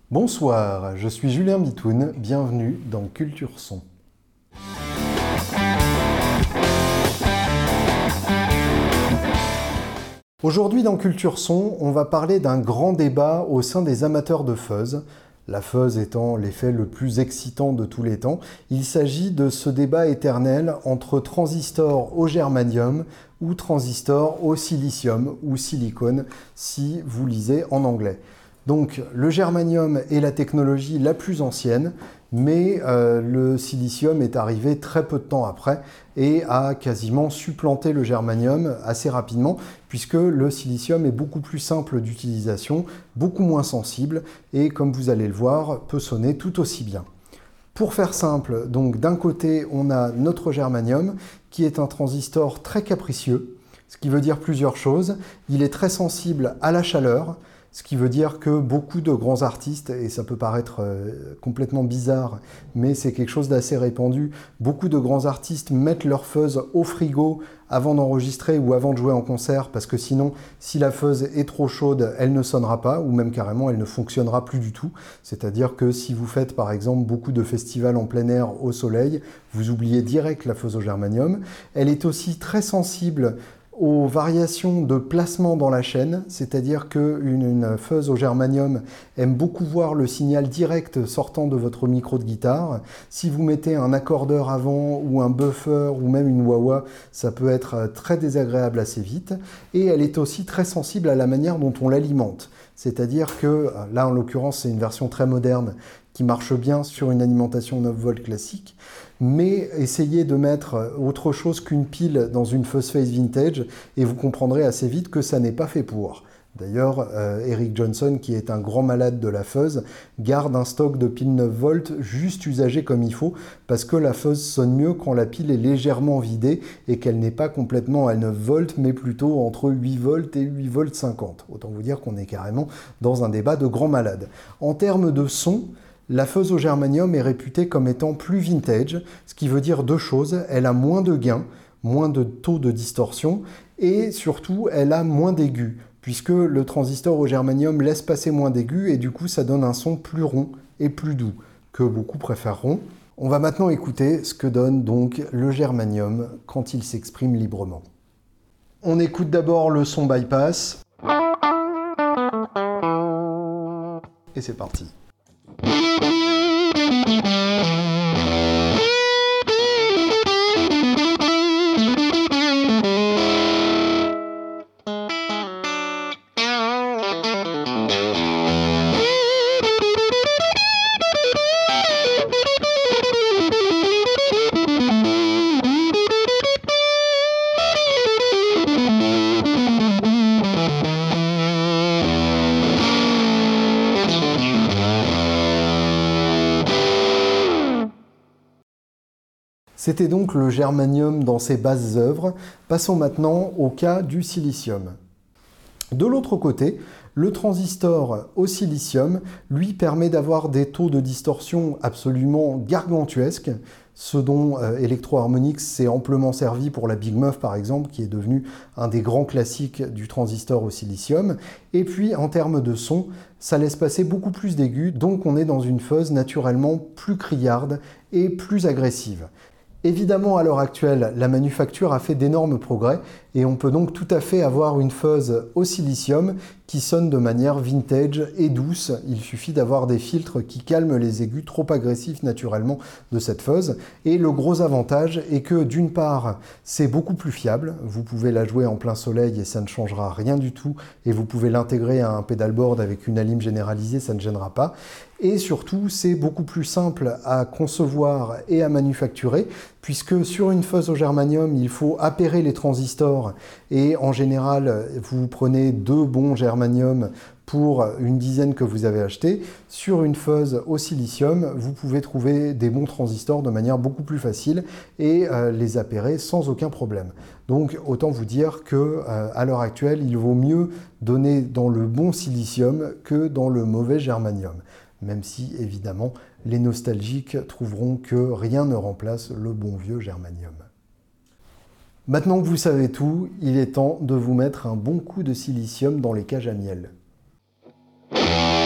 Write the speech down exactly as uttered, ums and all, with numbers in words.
Bonsoir, je suis Julien Bitoun, bienvenue dans Culture Son. Aujourd'hui dans Culture Son, on va parler d'un grand débat au sein des amateurs de fuzz. La fuzz étant l'effet le plus excitant de tous les temps, il s'agit de ce débat éternel entre transistors au germanium ou transistors au silicium ou silicone si vous lisez en anglais. Donc le germanium est la technologie la plus ancienne, mais euh, le silicium est arrivé très peu de temps après et a quasiment supplanté le germanium assez rapidement, puisque le silicium est beaucoup plus simple d'utilisation, beaucoup moins sensible et, comme vous allez le voir, peut sonner tout aussi bien. Pour faire simple, donc d'un côté, on a notre germanium, qui est un transistor très capricieux, ce qui veut dire plusieurs choses. Il est très sensible à la chaleur, ce qui veut dire que beaucoup de grands artistes, et ça peut paraître euh, complètement bizarre, mais c'est quelque chose d'assez répandu, beaucoup de grands artistes mettent leur fuzz au frigo avant d'enregistrer ou avant de jouer en concert, parce que sinon, si la fuzz est trop chaude, elle ne sonnera pas, ou même carrément, elle ne fonctionnera plus du tout. C'est-à-dire que si vous faites par exemple beaucoup de festivals en plein air au soleil, vous oubliez direct la fuzz au germanium. Elle est aussi très sensible aux variations de placement dans la chaîne, c'est-à-dire qu'une une fuzz au germanium aime beaucoup voir le signal direct sortant de votre micro de guitare. Si vous mettez un accordeur avant ou un buffer ou même une wah-wah, ça peut être très désagréable assez vite. Et elle est aussi très sensible à la manière dont on l'alimente. C'est-à-dire que, là en l'occurrence c'est une version très moderne qui marche bien sur une alimentation neuf volts classique, mais essayez de mettre autre chose qu'une pile dans une fuzz face vintage et vous comprendrez assez vite que ça n'est pas fait pour. D'ailleurs, euh, Eric Johnson, qui est un grand malade de la fuzz, garde un stock de piles neuf volts juste usagées comme il faut, parce que la fuzz sonne mieux quand la pile est légèrement vidée et qu'elle n'est pas complètement à neuf volts, mais plutôt entre huit volts et huit volts cinquante. Autant vous dire qu'on est carrément dans un débat de grand malade. En termes de son, la fuzz au germanium est réputée comme étant plus vintage, ce qui veut dire deux choses. Elle a moins de gains, moins de taux de distorsion, et surtout, elle a moins d'aigus, puisque le transistor au germanium laisse passer moins d'aigus, et du coup, ça donne un son plus rond et plus doux, que beaucoup préféreront. On va maintenant écouter ce que donne donc le germanium quand il s'exprime librement. On écoute d'abord le son bypass. Et c'est parti. C'était donc le germanium dans ses basses œuvres. Passons maintenant au cas du silicium. De l'autre côté, le transistor au silicium, lui, permet d'avoir des taux de distorsion absolument gargantuesques, ce dont euh, Electro Harmonix s'est amplement servi pour la Big Muff par exemple, qui est devenu un des grands classiques du transistor au silicium. Et puis en termes de son, ça laisse passer beaucoup plus d'aigus, donc on est dans une fuzz naturellement plus criarde et plus agressive. Évidemment, à l'heure actuelle, la manufacture a fait d'énormes progrès et on peut donc tout à fait avoir une fuzz au silicium qui sonne de manière vintage et douce. Il suffit d'avoir des filtres qui calment les aigus trop agressifs naturellement de cette fuzz. Et le gros avantage est que d'une part, c'est beaucoup plus fiable. Vous pouvez la jouer en plein soleil et ça ne changera rien du tout. Et vous pouvez l'intégrer à un pedalboard avec une alim généralisée, ça ne gênera pas. Et surtout, c'est beaucoup plus simple à concevoir et à manufacturer, puisque sur une fuzz au germanium, il faut appairer les transistors, et en général, vous prenez deux bons germanium pour une dizaine que vous avez acheté. Sur une fuzz au silicium, vous pouvez trouver des bons transistors de manière beaucoup plus facile et euh, les appairer sans aucun problème. Donc autant vous dire que euh, à l'heure actuelle, il vaut mieux donner dans le bon silicium que dans le mauvais germanium. Même si, évidemment, les nostalgiques trouveront que rien ne remplace le bon vieux germanium. Maintenant que vous savez tout, il est temps de vous mettre un bon coup de silicium dans les cages à miel.